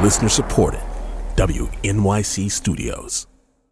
Listener supported. WNYC Studios.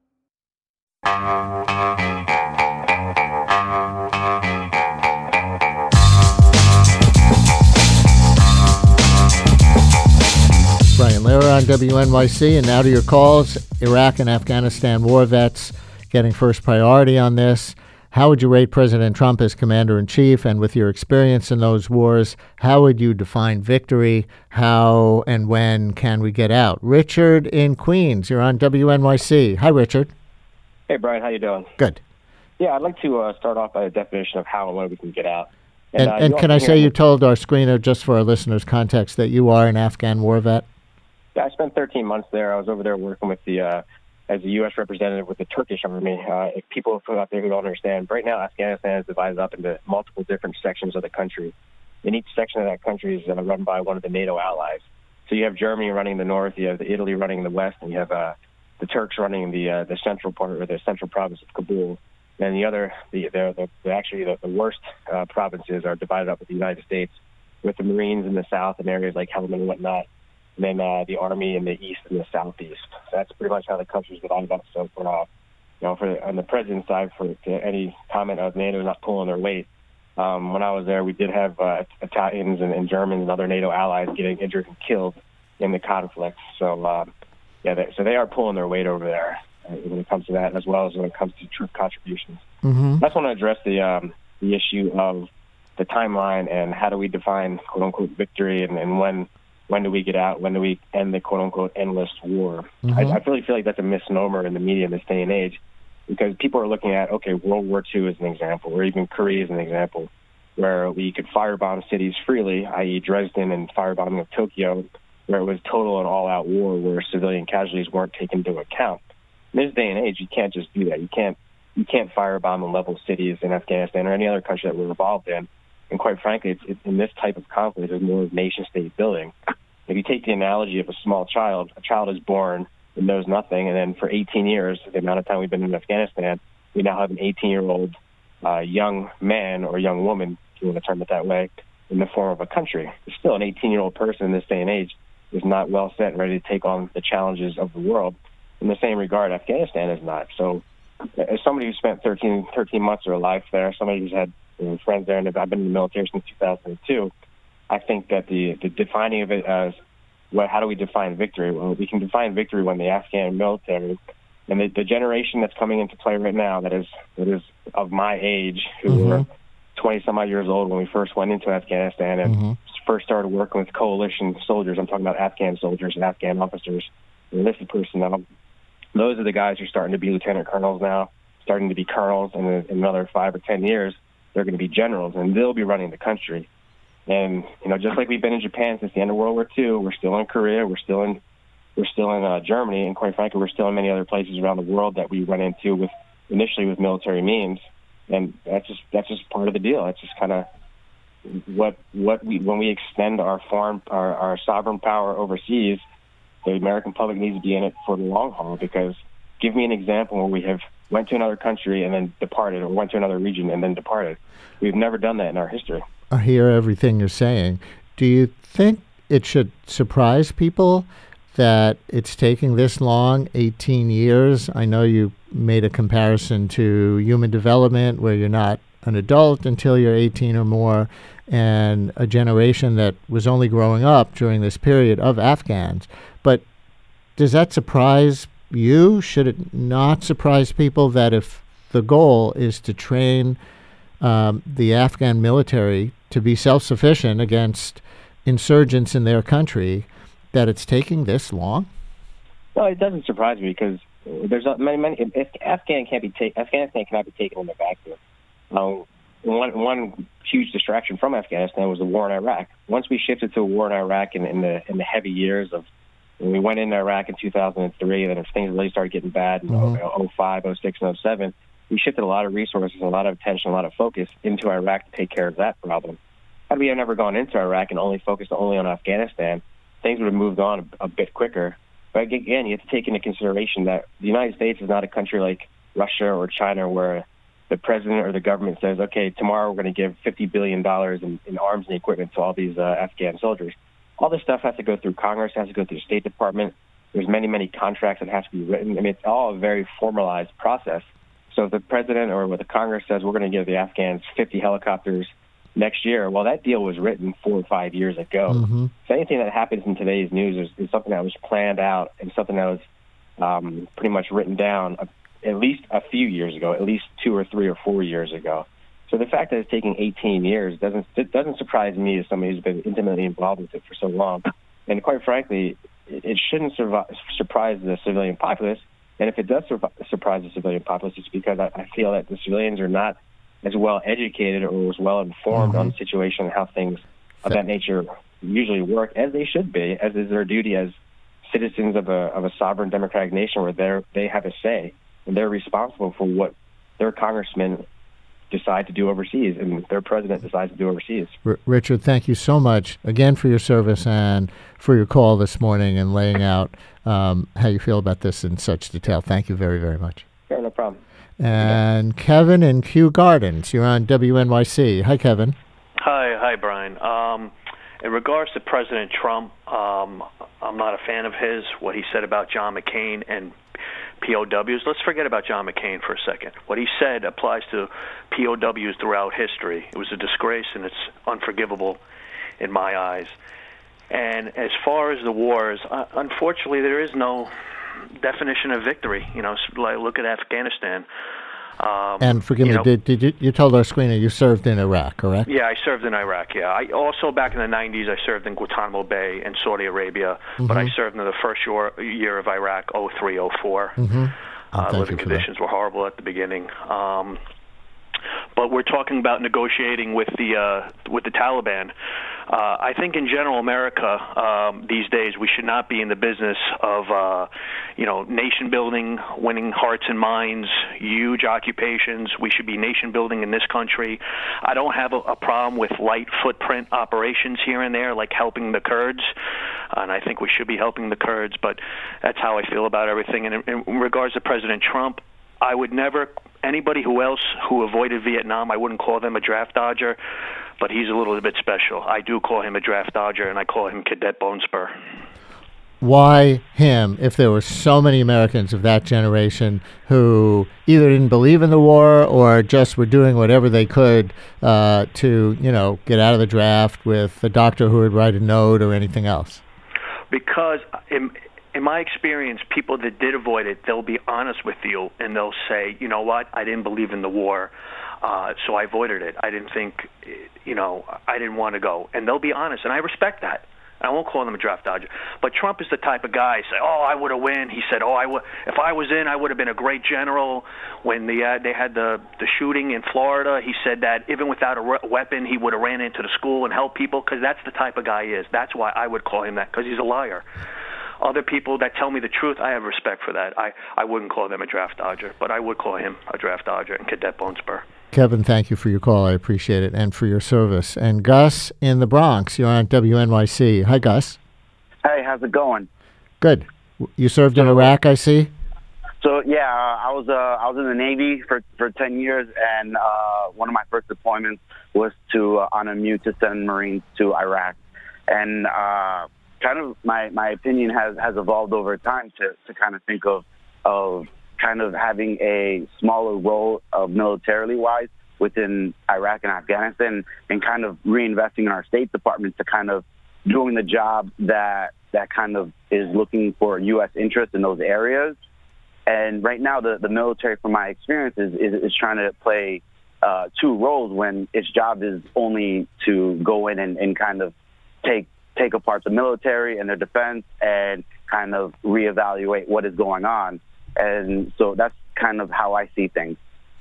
Brian Lehrer on WNYC, and now to your calls. Iraq and Afghanistan war vets getting first priority on this. How would you rate President Trump as commander-in-chief? And with your experience in those wars, how would you define victory? How and when can we get out? Richard in Queens, you're on WNYC. Hi, Richard. Hey, Brian, how you doing? Good. Yeah, I'd like to start off by a definition of how and when we can get out. And can I say you told our screener, just for our listeners' context, that you are an Afghan war vet? Yeah, I spent 13 months there. I was over there working with as a U.S. representative with the Turkish Army. If people out there who don't understand, right now Afghanistan is divided up into multiple different sections of the country. And each section of that country is run by one of the NATO allies. So you have Germany running the north, you have Italy running the west, and you have the Turks running the central part, or the central province of Kabul. And the worst provinces are divided up with the United States, with the Marines in the south and areas like Helmand and whatnot, and then the Army in the east and the southeast. So that's pretty much how the country's divided up. So on the president's side, for any comment of NATO not pulling their weight, when I was there, we did have Italians and Germans and other NATO allies getting injured and killed in the conflict. So so they are pulling their weight over there when it comes to that, as well as when it comes to troop contributions. Mm-hmm. I just want to address the issue of the timeline and how do we define quote unquote victory, and when do we get out? When do we end the quote-unquote endless war? Mm-hmm. I really feel like that's a misnomer in the media in this day and age, because people are looking at, okay, World War II as an example, or even Korea as an example, where we could firebomb cities freely, i.e. Dresden and firebombing of Tokyo, where it was total and all-out war where civilian casualties weren't taken into account. In this day and age, you can't just do that. You can't firebomb and level cities in Afghanistan or any other country that we're involved in. And quite frankly, it's in this type of conflict, it's more nation-state building. If you take the analogy of a small child, a child is born and knows nothing, and then for 18 years, the amount of time we've been in Afghanistan, we now have an 18-year-old young man or young woman, if you want to term it that way, in the form of a country. Still, an 18-year-old person in this day and age is not well set and ready to take on the challenges of the world. In the same regard, Afghanistan is not. So as somebody who spent 13 months of their life there, somebody who's had friends there, and I've been in the military since 2002, I think that the defining of it as how do we define victory? Well, we can define victory when the Afghan military and the generation that's coming into play right now that is of my age, who mm-hmm. were 20-some-odd years old when we first went into Afghanistan and mm-hmm. first started working with coalition soldiers. I'm talking about Afghan soldiers and Afghan officers, enlisted personnel. Those are the guys who are starting to be lieutenant colonels now, starting to be colonels, and in another 5 or 10 years, they're going to be generals, and they'll be running the country. And just like we've been in Japan since the end of World War II, we're still in Korea, we're still in Germany, and quite frankly, we're still in many other places around the world that we run into initially with military means. And that's just part of the deal. That's just kind of when we extend our sovereign power overseas, the American public needs to be in it for the long haul. Because give me an example where we have went to another country and then departed, or went to another region and then departed. We've never done that in our history. I hear everything you're saying. Do you think it should surprise people that it's taking this long, 18 years? I know you made a comparison to human development, where you're not an adult until you're 18 or more, and a generation that was only growing up during this period of Afghans. But does that surprise you? Should it not surprise people that if the goal is to train the Afghan military to be self-sufficient against insurgents in their country, that it's taking this long? Well, it doesn't surprise me, because there's many. If Afghanistan cannot be taken in a vacuum. One huge distraction from Afghanistan was the war in Iraq. Once we shifted to a war in Iraq in the heavy years of when we went into Iraq in 2003, and then if things really started getting bad in mm-hmm. 05, 06, and 07, we shifted a lot of resources, a lot of attention, a lot of focus into Iraq to take care of that problem. Had we never gone into Iraq and only focused on Afghanistan, things would have moved on a bit quicker. But again, you have to take into consideration that the United States is not a country like Russia or China, where the president or the government says, okay, tomorrow we're going to give $50 billion in arms and equipment to all these Afghan soldiers. all this stuff has to go through Congress, has to go through the State Department. There's many, many contracts that have to be written. I mean, it's all a very formalized process. So if the president or what the Congress says, we're going to give the Afghans 50 helicopters next year, well, that deal was written 4 or 5 years ago. Mm-hmm. So anything that happens in today's news is something that was planned out and something that was pretty much written down at least a few years ago, at least 2 or 3 or 4 years ago. So the fact that it's taking 18 years doesn't surprise me as somebody who's been intimately involved with it for so long. And quite frankly, it shouldn't surprise the civilian populace. And if it does surprise the civilian populace, it's because I feel that the civilians are not as well educated or as well informed on the situation and how things of that nature usually work, as they should be, as is their duty as citizens of a sovereign democratic nation where they have a say and they're responsible for what their congressmen decide to do overseas and their president decides to do overseas. Richard, thank you so much again for your service and for your call this morning and laying out how you feel about this in such detail. Thank you very, very much. Sure, no problem. And Kevin in Kew Gardens, you're on WNYC. Hi, Kevin. Hi, Brian. In regards to President Trump, I'm not a fan of his, what he said about John McCain and POWs. Let's forget about John McCain for a second. What he said applies to POWs throughout history. It was a disgrace, and it's unforgivable in my eyes. And as far as the wars, unfortunately, there is no definition of victory. Look at Afghanistan. And forgive me, did you told our screener you served in Iraq, correct? Yeah, I served in Iraq, yeah. I also, back in the 90s, I served in Guantanamo Bay in Saudi Arabia, but I served in the first year of Iraq, 03, 04. Living conditions were horrible at the beginning. But we're talking about negotiating with the Taliban. I think in general, America these days, we should not be in the business of nation building, winning hearts and minds, huge occupations. We should be nation building in this country. I don't have a problem with light footprint operations here and there, like helping the Kurds, and I think we should be helping the Kurds. But that's how I feel about everything. And in regards to President Trump, I would never, anybody who avoided Vietnam, I wouldn't call them a draft dodger, but he's a little bit special. I do call him a draft dodger, and I call him Cadet Bone Spur. Why him, if there were so many Americans of that generation who either didn't believe in the war or just were doing whatever they could to, get out of the draft with a doctor who would write a note or anything else? Because in my experience, people that did avoid it, they'll be honest with you, and they'll say, you know what, I didn't believe in the war, so I avoided it. I didn't think, I didn't want to go. And they'll be honest, and I respect that. I won't call them a draft dodger. But Trump is the type of guy, say, I would have won. He said, if I was in, I would have been a great general. When they had the shooting in Florida, he said that even without a weapon, he would have ran into the school and helped people, because that's the type of guy he is. That's why I would call him that, because he's a liar. Other people that tell me the truth, I have respect for that. I wouldn't call them a draft dodger, but I would call him a draft dodger and Cadet Bone Spur. Kevin, thank you for your call. I appreciate it, and for your service. And Gus in the Bronx, you're on WNYC. Hi, Gus. Hey, how's it going? Good. You served in Iraq, I see? So, yeah, I was in the Navy for 10 years, and one of my first deployments was on a MU to send Marines to Iraq. And kind of my opinion has evolved over time to kind of think of kind of having a smaller role of militarily-wise within Iraq and Afghanistan, and kind of reinvesting in our State Department to kind of doing the job that kind of is looking for U.S. interest in those areas. And right now, the military, from my experience, is trying to play two roles when its job is only to go in and kind of take apart the military and their defense and kind of reevaluate what is going on. And so that's kind of how I see things.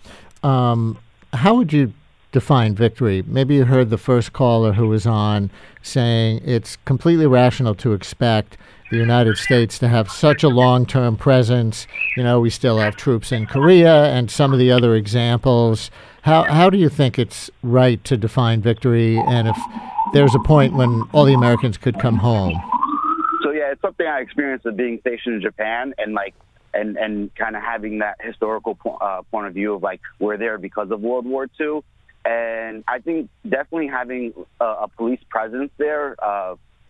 How would you define victory? Maybe you heard the first caller who was on saying it's completely rational to expect the United States to have such a long-term presence. We still have troops in Korea and some of the other examples. How do you think it's right to define victory, and if there's a point when all the Americans could come home? So, yeah, it's something I experienced of being stationed in Japan, and kind of having that historical point of view of, like, we're there because of World War II. And I think definitely having a police presence there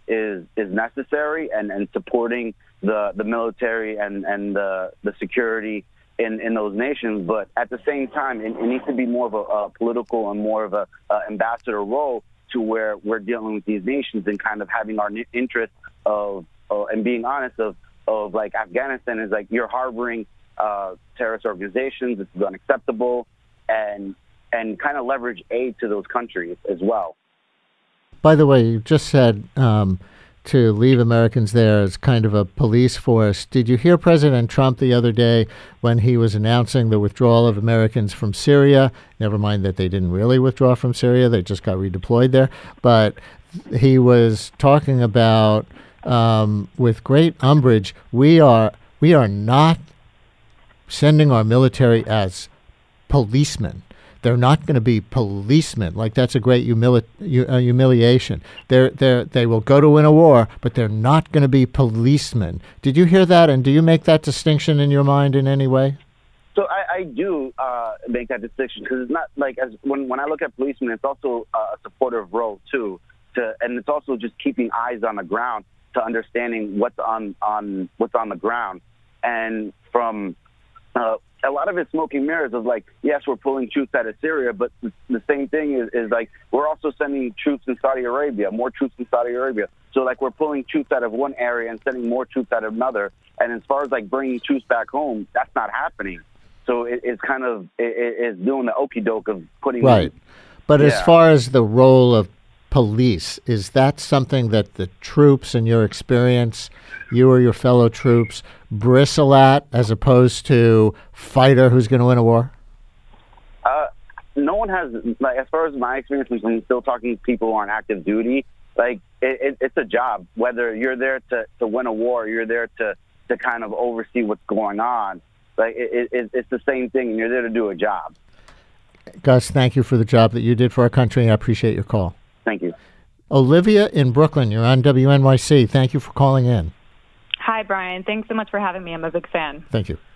is necessary, and supporting the military and the security in those nations. But at the same time, it needs to be more of a political and more of a ambassador role, to where we're dealing with these nations and kind of having our interest of and being honest of like Afghanistan is like, you're harboring terrorist organizations. This is unacceptable, and kind of leverage aid to those countries as well. By the way, you just said to leave Americans there as kind of a police force. Did you hear President Trump the other day when he was announcing the withdrawal of Americans from Syria? Never mind that they didn't really withdraw from Syria. They just got redeployed there. But he was talking about, with great umbrage, we are not sending our military as policemen. They're not going to be policemen. Like, that's a great humiliation. They will go to win a war, but they're not going to be policemen. Did you hear that? And do you make that distinction in your mind in any way? So I do make that distinction, because it's not like, as when I look at policemen, it's also a supportive role too. And it's also just keeping eyes on the ground, to understanding what's on the ground. And from a lot of it's smoking mirrors of like, yes, we're pulling troops out of Syria, but the same thing is like, we're also sending troops in Saudi Arabia, more troops in Saudi Arabia. So like, we're pulling troops out of one area and sending more troops out of another. And as far as like bringing troops back home, that's not happening. So it's kind of it's doing the okie doke of putting right. But as far as the role of police, is that something that the troops, in your experience, you or your fellow troops, bristle at, as opposed to fighter who's going to win a war? No one has, like, as far as my experience, I'm still talking to people who are on active duty. Like, it's a job. Whether you're there to win a war, or you're there to kind of oversee what's going on. Like, it's the same thing, and you're there to do a job. Gus, thank you for the job that you did for our country. I appreciate your call. Thank you. Olivia in Brooklyn, you're on WNYC. Thank you for calling in. Hi, Brian. Thanks so much for having me. I'm a big fan. Thank you.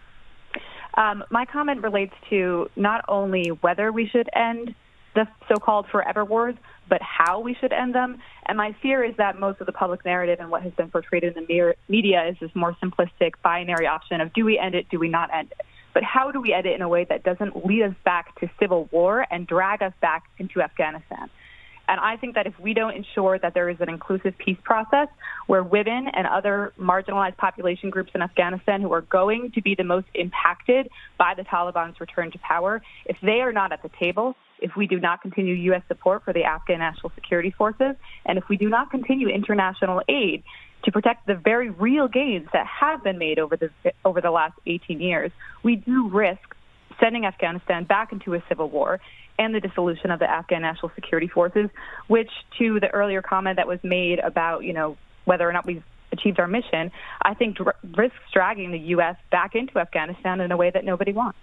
My comment relates to not only whether we should end the so-called forever wars, but how we should end them. And my fear is that most of the public narrative and what has been portrayed in the media is this more simplistic binary option of, do we end it, do we not end it? But how do we end it in a way that doesn't lead us back to civil war and drag us back into Afghanistan? And I think that if we don't ensure that there is an inclusive peace process where women and other marginalized population groups in Afghanistan who are going to be the most impacted by the Taliban's return to power, if they are not at the table, if we do not continue U.S. support for the Afghan National Security Forces, and if we do not continue international aid to protect the very real gains that have been made over the last 18 years, we do risk sending Afghanistan back into a civil war and the dissolution of the Afghan National Security Forces, which, to the earlier comment that was made about, whether or not we've achieved our mission, I think risks dragging the U.S. back into Afghanistan in a way that nobody wants.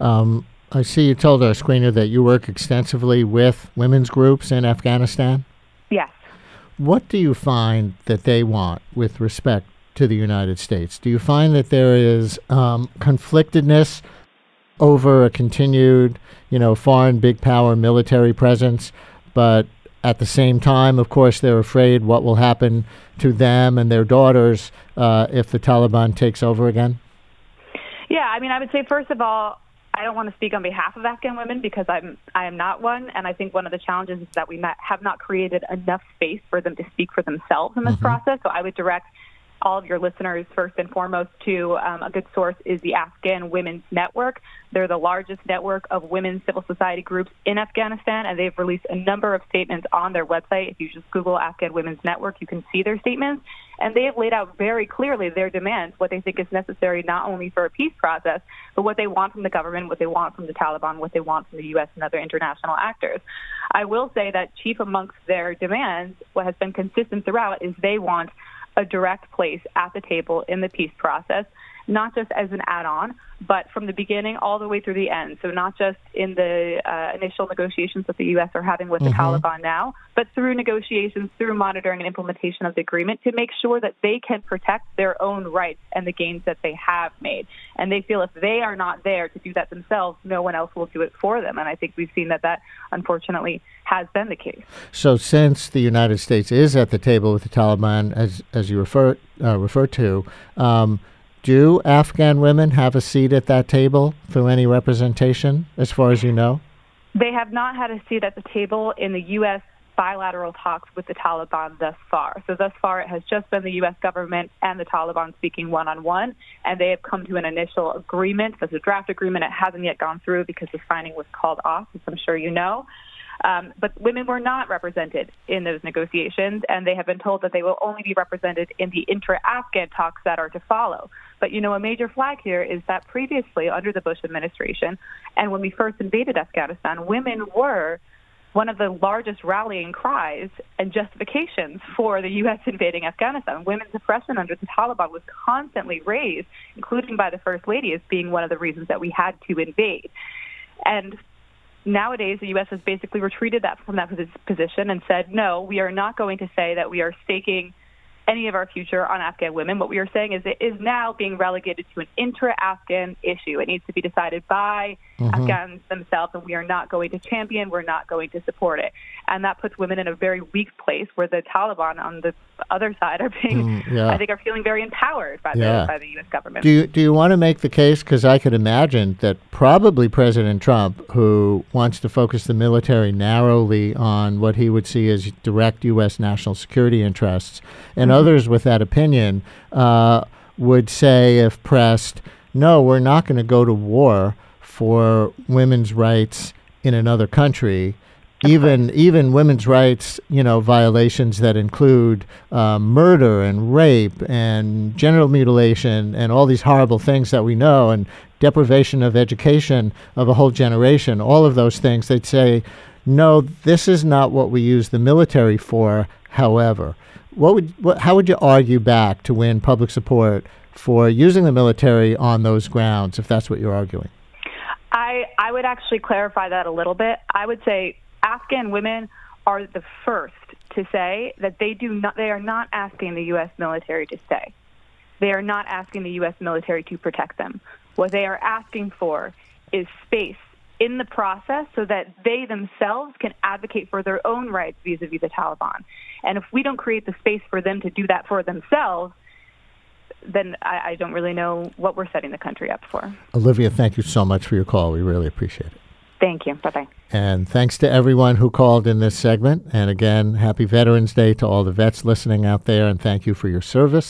I see you told our screener that you work extensively with women's groups in Afghanistan. Yes. What do you find that they want with respect to the United States? Do you find that there is conflictedness over a continued, foreign big power military presence, but at the same time, of course, they're afraid what will happen to them and their daughters if the Taliban takes over again? Yeah, I would say, first of all, I don't want to speak on behalf of Afghan women because I am not one, and I think one of the challenges is that we have not created enough space for them to speak for themselves in this process. So I would direct all of your listeners, first and foremost, to a good source is the Afghan Women's Network. They're the largest network of women's civil society groups in Afghanistan, and they've released a number of statements on their website. If you just Google Afghan Women's Network, you can see their statements. And they have laid out very clearly their demands, what they think is necessary not only for a peace process, but what they want from the government, what they want from the Taliban, what they want from the U.S. and other international actors. I will say that chief amongst their demands, what has been consistent throughout, is they want a direct place at the table in the peace process, not just as an add-on, but from the beginning all the way through the end. So not just in the initial negotiations that the U.S. are having with the Taliban now, but through negotiations, through monitoring and implementation of the agreement to make sure that they can protect their own rights and the gains that they have made. And they feel if they are not there to do that themselves, no one else will do it for them. And I think we've seen that unfortunately has been the case. So since the United States is at the table with the Taliban, as you refer to, do Afghan women have a seat at that table through any representation, as far as you know? They have not had a seat at the table in the U.S. bilateral talks with the Taliban thus far. So thus far, it has just been the U.S. government and the Taliban speaking one-on-one, and they have come to an initial agreement. There's a draft agreement. It hasn't yet gone through because the signing was called off, as I'm sure you know. But women were not represented in those negotiations, and they have been told that they will only be represented in the intra-Afghan talks that are to follow. But, a major flag here is that previously, under the Bush administration, and when we first invaded Afghanistan, women were one of the largest rallying cries and justifications for the U.S. invading Afghanistan. Women's oppression under the Taliban was constantly raised, including by the First Lady, as being one of the reasons that we had to invade. And nowadays, the U.S. has basically retreated from that position and said, no, we are not going to say that we are staking any of our future on Afghan women. What we are saying is it is now being relegated to an intra-Afghan issue. It needs to be decided by Afghans themselves, and we are not going to champion, we're not going to support it. And that puts women in a very weak place where the Taliban on the other side are being, I think, are feeling very empowered by the U.S. government. Do you want to make the case, because I could imagine that probably President Trump, who wants to focus the military narrowly on what he would see as direct U.S. national security interests, and others with that opinion would say, if pressed, no, we're not going to go to war for women's rights in another country. Even women's rights, violations that include murder and rape and genital mutilation and all these horrible things that we know, and deprivation of education of a whole generation, all of those things, they'd say, no, this is not what we use the military for. However, how would you argue back to win public support for using the military on those grounds, if that's what you're arguing? I would actually clarify that a little bit. I would say Afghan women are the first to say that they are not asking the U.S. military to stay. They are not asking the U.S. military to protect them. What they are asking for is space in the process so that they themselves can advocate for their own rights vis-a-vis the Taliban. And if we don't create the space for them to do that for themselves, then I don't really know what we're setting the country up for. Olivia, thank you so much for your call. We really appreciate it. Thank you. Bye-bye. And thanks to everyone who called in this segment. And again, happy Veterans Day to all the vets listening out there, and thank you for your service.